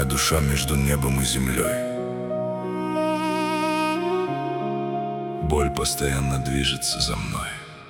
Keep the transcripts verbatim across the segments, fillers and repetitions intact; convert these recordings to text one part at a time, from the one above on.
Моя душа между небом и землей. Боль постоянно движется за мной.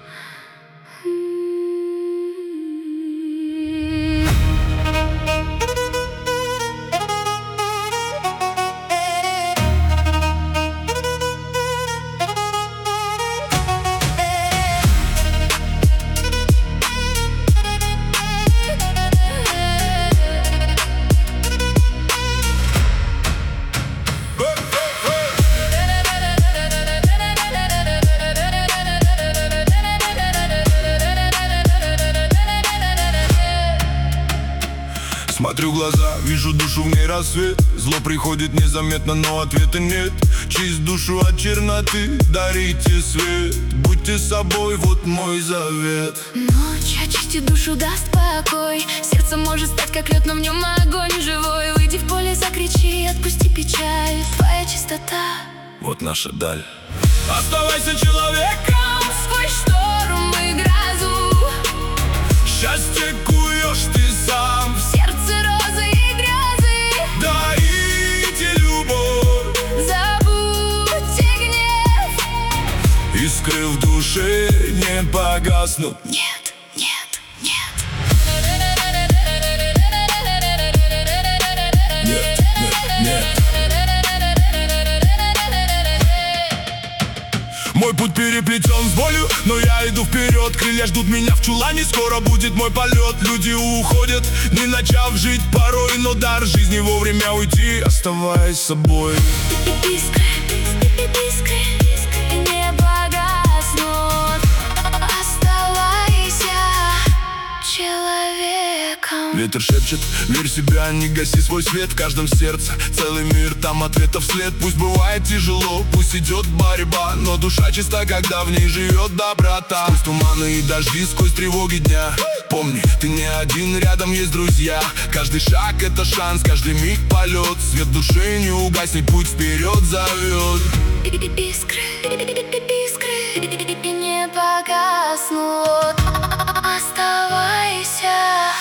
Смотрю в глаза, вижу душу, в ней рассвет. Зло приходит незаметно, но ответа нет. Чисть душу от черноты, дарите свет. Будьте собой, вот мой завет. Ночь очистит душу, даст покой. Сердце может стать как лед, но в нем огонь живой. Выйди в поле, закричи, отпусти печаль. Твоя чистота — вот наша даль. Оставайся человеком сквозь шторм и грозу. Счастье куешь ты сам. В сердце розы и грезы. Дарите любовь, забудьте гнев. искры в душе не погаснут. Нет, нет, нет. Нет, нет, нет. Мой путь переплетен с болью, но я иду вперед. Крылья ждут меня в чулане, скоро будет мой полет. Люди уходят, не начав жить порой, но дар жизни вовремя уйти, оставаясь собой. Искры, искры, не погаснут. Оставайся человеком. Ветер шепчет, верь в себя, не гаси свой свет. В каждом сердце целый мир, там ответов след. Пусть бывает тяжело, пусть идет борьба, но душа чиста, когда в ней живет доброта. Сквозь туманы и дожди, сквозь тревоги дня, помни, ты не один, рядом есть друзья. Каждый шаг — это шанс, каждый миг — полет. Свет души не угаснет, путь вперед зовет. Искры, искры не погаснут. Оставайся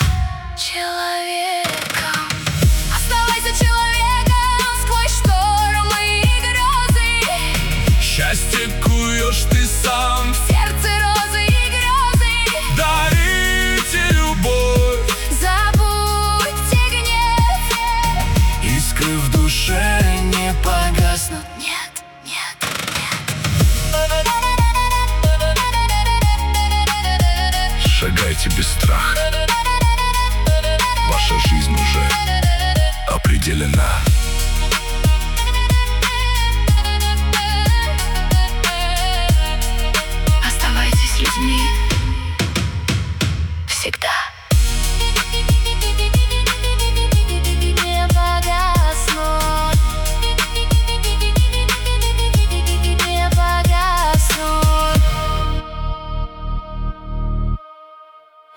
человеком. Оставайся человеком сквозь штормы и грозы. Счастье куешь ты сам. В сердце розы и грезы. Дарите любовь, забудьте гнев. искры в душе не погаснут. Нет, нет, нет. Шагайте без страха. Ваша жизнь уже определена.